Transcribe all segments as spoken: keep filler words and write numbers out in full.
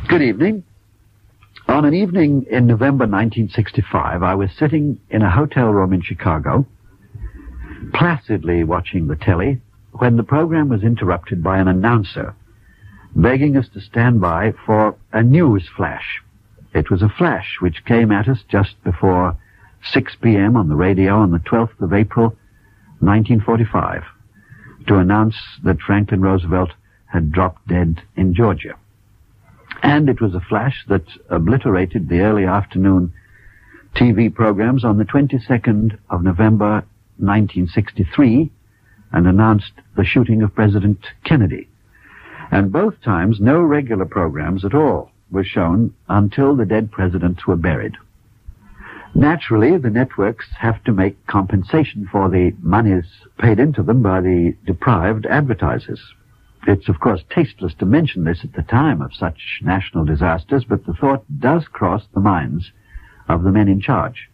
Good evening. On an evening in November nineteen sixty-five, I was sitting in a hotel room in Chicago, placidly watching the telly, when the program was interrupted by an announcer begging us to stand by for a news flash. It was a flash which came at us just before six p.m. on the radio on the twelfth of April, nineteen forty-five, to announce that Franklin Roosevelt had dropped dead in Georgia. And it was a flash that obliterated the early afternoon T V programs on the twenty-second of November nineteen sixty-three and announced the shooting of President Kennedy. And both times no regular programs at all were shown until the dead presidents were buried. Naturally, the networks have to make compensation for the monies paid into them by the deprived advertisers. It's, of course, tasteless to mention this at the time of such national disasters, but the thought does cross the minds of the men in charge.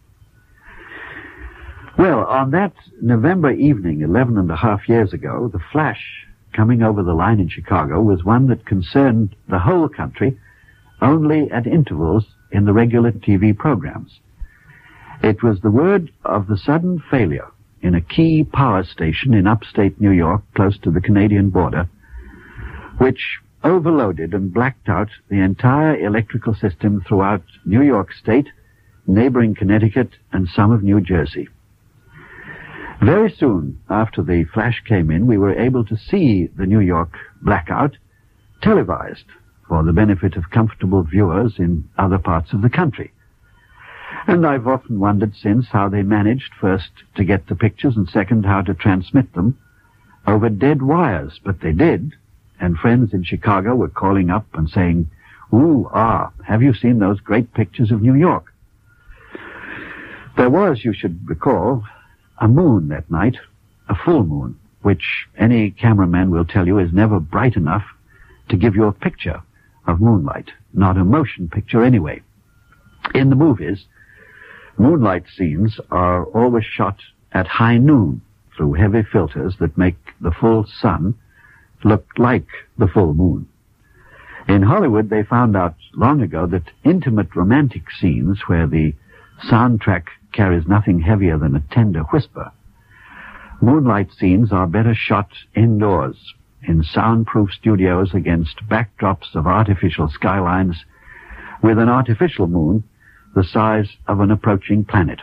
Well, on that November evening, eleven and a half years ago, the flash coming over the line in Chicago was one that concerned the whole country only at intervals in the regular T V programs. It was the word of the sudden failure in a key power station in upstate New York, close to the Canadian border, which overloaded and blacked out the entire electrical system throughout New York State, neighboring Connecticut, and some of New Jersey. Very soon after the flash came in, we were able to see the New York blackout televised for the benefit of comfortable viewers in other parts of the country. And I've often wondered since how they managed, first, to get the pictures, and second, how to transmit them over dead wires. But they did. And friends in Chicago were calling up and saying, "Ooh, ah, have you seen those great pictures of New York?" There was, you should recall, a moon that night, a full moon, which any cameraman will tell you is never bright enough to give you a picture of moonlight, not a motion picture anyway. In the movies, moonlight scenes are always shot at high noon through heavy filters that make the full sun looked like the full moon. In Hollywood, they found out long ago that intimate romantic scenes where the soundtrack carries nothing heavier than a tender whisper, moonlight scenes are better shot indoors in soundproof studios against backdrops of artificial skylines with an artificial moon the size of an approaching planet.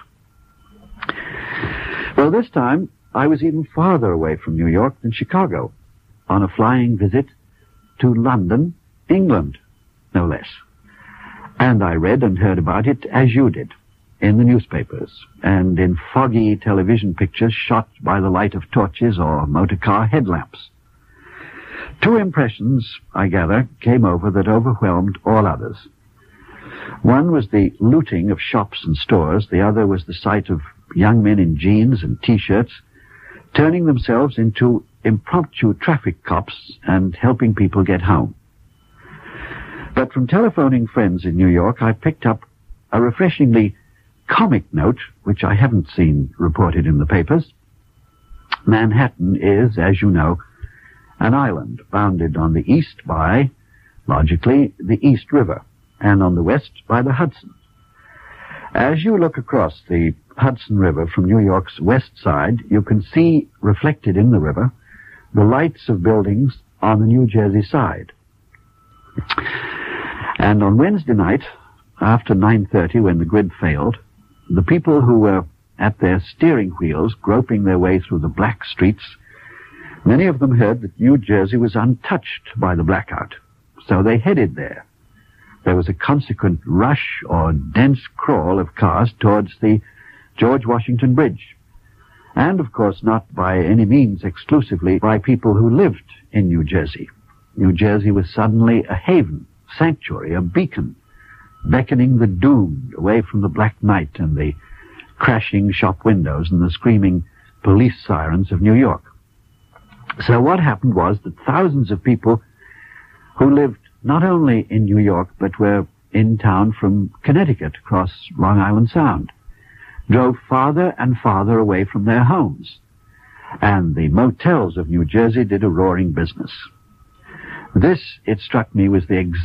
Well, this time I was even farther away from New York than Chicago, on a flying visit to London, England, no less. And I read and heard about it as you did, in the newspapers, and in foggy television pictures shot by the light of torches or motor car headlamps. Two impressions, I gather, came over that overwhelmed all others. One was the looting of shops and stores, the other was the sight of young men in jeans and T-shirts turning themselves into impromptu traffic cops and helping people get home. But from telephoning friends in New York, I picked up a refreshingly comic note, which I haven't seen reported in the papers. Manhattan is, as you know, an island bounded on the east by, logically, the East River, and on the west by the Hudson. As you look across the Hudson River from New York's west side, you can see reflected in the river the lights of buildings on the New Jersey side. And on Wednesday night, after nine thirty, when the grid failed, the people who were at their steering wheels groping their way through the black streets, many of them heard that New Jersey was untouched by the blackout, so they headed there. There was a consequent rush or dense crawl of cars towards the George Washington Bridge. And, of course, not by any means exclusively by people who lived in New Jersey. New Jersey was suddenly a haven, sanctuary, a beacon, beckoning the doomed away from the black night and the crashing shop windows and the screaming police sirens of New York. So what happened was that thousands of people who lived not only in New York but were in town from Connecticut across Long Island Sound drove farther and farther away from their homes, and the motels of New Jersey did a roaring business. This, it struck me, was the exact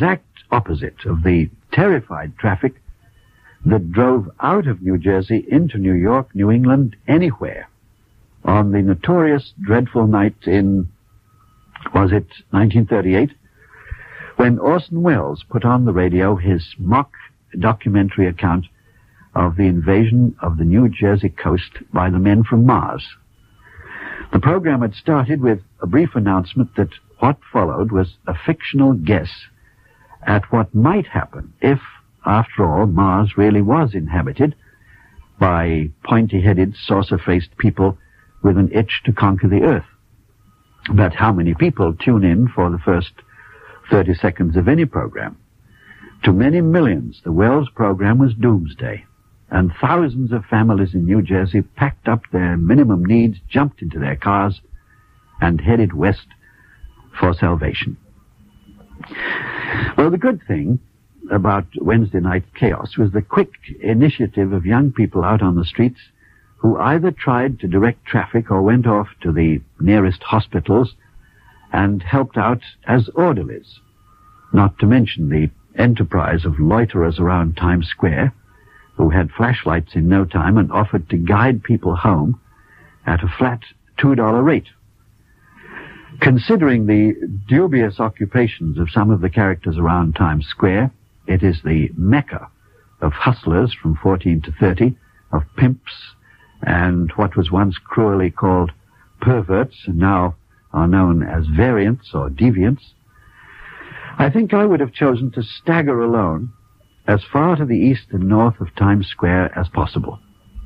opposite of the terrified traffic that drove out of New Jersey into New York, New England, anywhere. On the notorious, dreadful night in, was it nineteen thirty-eight, when Orson Welles put on the radio his mock documentary account of the invasion of the New Jersey coast by the men from Mars. The program had started with a brief announcement that what followed was a fictional guess at what might happen if, after all, Mars really was inhabited by pointy-headed, saucer-faced people with an itch to conquer the Earth. But how many people tune in for the first thirty seconds of any program? To many millions, the Welles program was doomsday, and thousands of families in New Jersey packed up their minimum needs, jumped into their cars, and headed west for salvation. Well, the good thing about Wednesday night chaos was the quick initiative of young people out on the streets who either tried to direct traffic or went off to the nearest hospitals and helped out as orderlies, not to mention the enterprise of loiterers around Times Square who had flashlights in no time and offered to guide people home at a flat two dollar rate. Considering the dubious occupations of some of the characters around Times Square, it is the mecca of hustlers from fourteen to thirty, of pimps, and what was once cruelly called perverts and now are known as variants or deviants. I think I would have chosen to stagger alone as far to the east and north of Times Square as possible.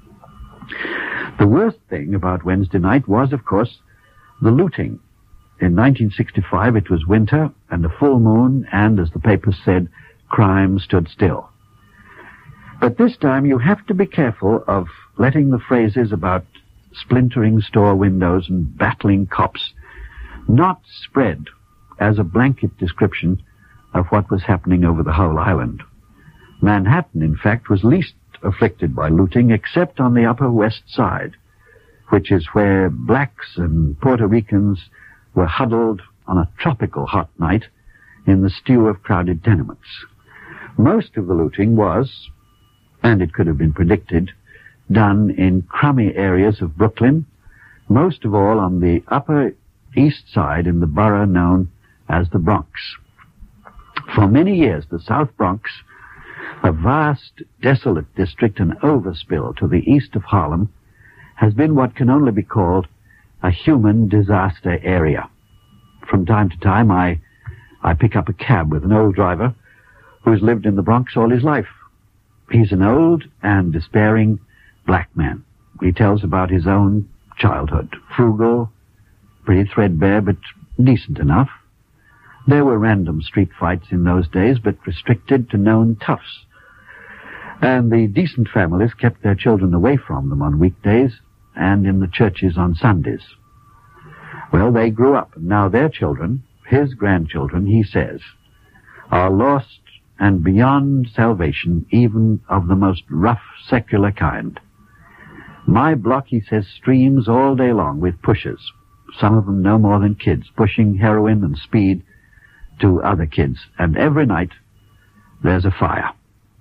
The worst thing about Wednesday night was, of course, the looting. In nineteen sixty-five, it was winter and a full moon, and, as the papers said, crime stood still. But this time you have to be careful of letting the phrases about splintering store windows and battling cops not spread as a blanket description of what was happening over the whole island. Manhattan, in fact, was least afflicted by looting, except on the Upper West Side, which is where blacks and Puerto Ricans were huddled on a tropical hot night in the stew of crowded tenements. Most of the looting was, and it could have been predicted, done in crummy areas of Brooklyn, most of all on the Upper East Side in the borough known as the Bronx. For many years, the South Bronx, a vast, desolate district and overspill to the east of Harlem, has been what can only be called a human disaster area. From time to time, I, I pick up a cab with an old driver who's lived in the Bronx all his life. He's an old and despairing black man. He tells about his own childhood. Frugal, pretty threadbare, but decent enough. There were random street fights in those days, but restricted to known toughs. And the decent families kept their children away from them on weekdays and in the churches on Sundays. Well, they grew up, and now their children, his grandchildren, he says, are lost and beyond salvation, even of the most rough secular kind. My block, he says, streams all day long with pushers, some of them no more than kids, pushing heroin and speed to other kids, and every night there's a fire.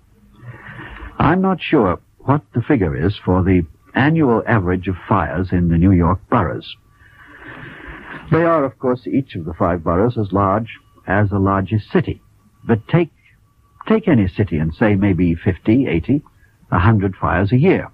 I'm not sure what the figure is for the annual average of fires in the New York boroughs. They are, of course, each of the five boroughs as large as the largest city. But take, take any city and say maybe fifty, eighty, a hundred fires a year.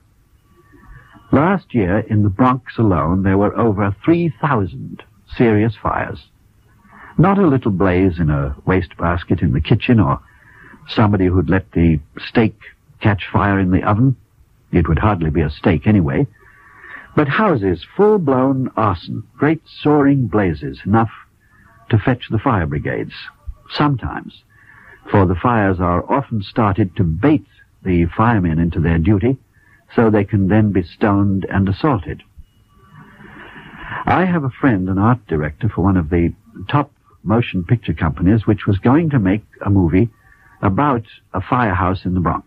Last year, in the Bronx alone, there were over three thousand serious fires. Not a little blaze in a wastebasket in the kitchen, or somebody who'd let the steak catch fire in the oven. It would hardly be a steak anyway. But houses, full-blown arson, great soaring blazes, enough to fetch the fire brigades. Sometimes, for the fires are often started to bait the firemen into their duty, so they can then be stoned and assaulted. I have a friend, an art director for one of the top motion picture companies, which was going to make a movie about a firehouse in the Bronx.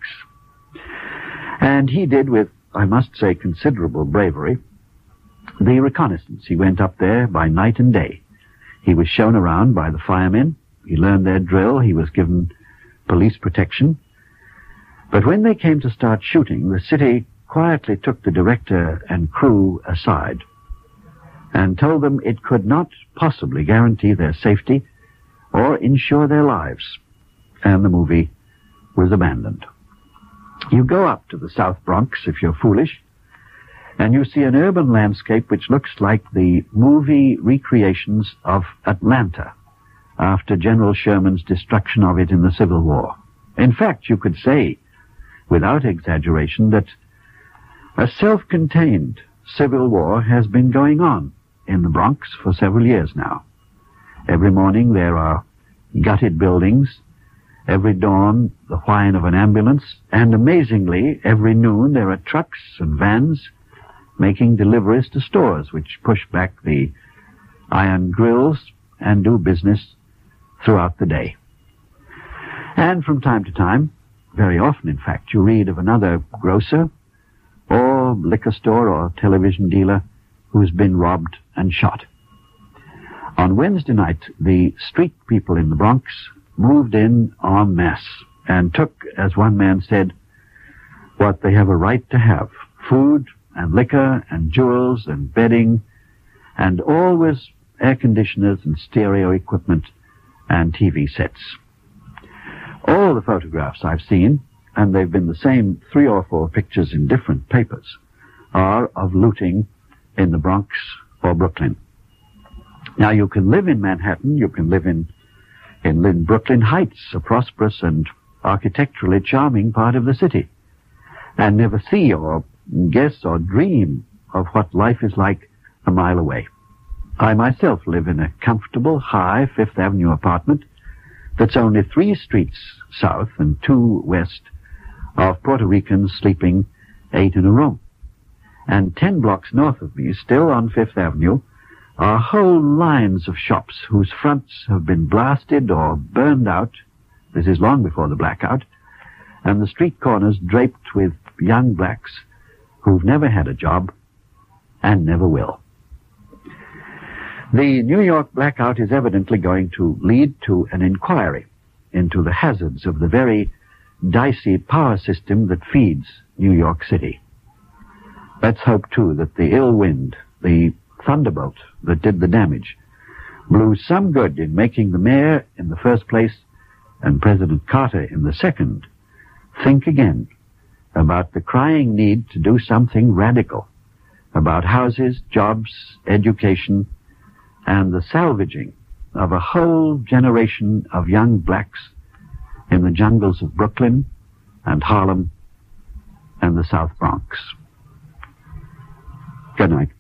And he did, with, I must say, considerable bravery, the reconnaissance. He went up there by night and day. He was shown around by the firemen. He learned their drill. He was given police protection. But when they came to start shooting, the city quietly took the director and crew aside and told them it could not possibly guarantee their safety or insure their lives, and the movie was abandoned. You go up to the South Bronx, if you're foolish, and you see an urban landscape which looks like the movie recreations of Atlanta after General Sherman's destruction of it in the Civil War. In fact, you could say, without exaggeration, that a self-contained civil war has been going on in the Bronx for several years now. Every morning there are gutted buildings, every dawn the whine of an ambulance, and amazingly, every noon there are trucks and vans making deliveries to stores which push back the iron grills and do business throughout the day. And from time to time, very often in fact, you read of another grocer or liquor store or television dealer who's been robbed and shot. On Wednesday night, the street people in the Bronx moved in en masse and took, as one man said, what they have a right to have: food and liquor and jewels and bedding and always air conditioners and stereo equipment and T V sets. All the photographs I've seen, and they've been the same three or four pictures in different papers, are of looting in the Bronx or Brooklyn. Now, you can live in Manhattan, you can live in, in, in Brooklyn Heights, a prosperous and architecturally charming part of the city, and never see or guess or dream of what life is like a mile away. I myself live in a comfortable, high Fifth Avenue apartment that's only three streets south and two west of Puerto Ricans sleeping eight in a room. And ten blocks north of me, still on Fifth Avenue, are whole lines of shops whose fronts have been blasted or burned out. This is long before the blackout, and the street corners draped with young blacks who've never had a job and never will. The New York blackout is evidently going to lead to an inquiry into the hazards of the very dicey power system that feeds New York City. Let's hope, too, that the ill wind, the thunderbolt that did the damage, blew some good in making the mayor in the first place and President Carter in the second think again about the crying need to do something radical about houses, jobs, education, and the salvaging of a whole generation of young blacks in the jungles of Brooklyn and Harlem and the South Bronx. Good night.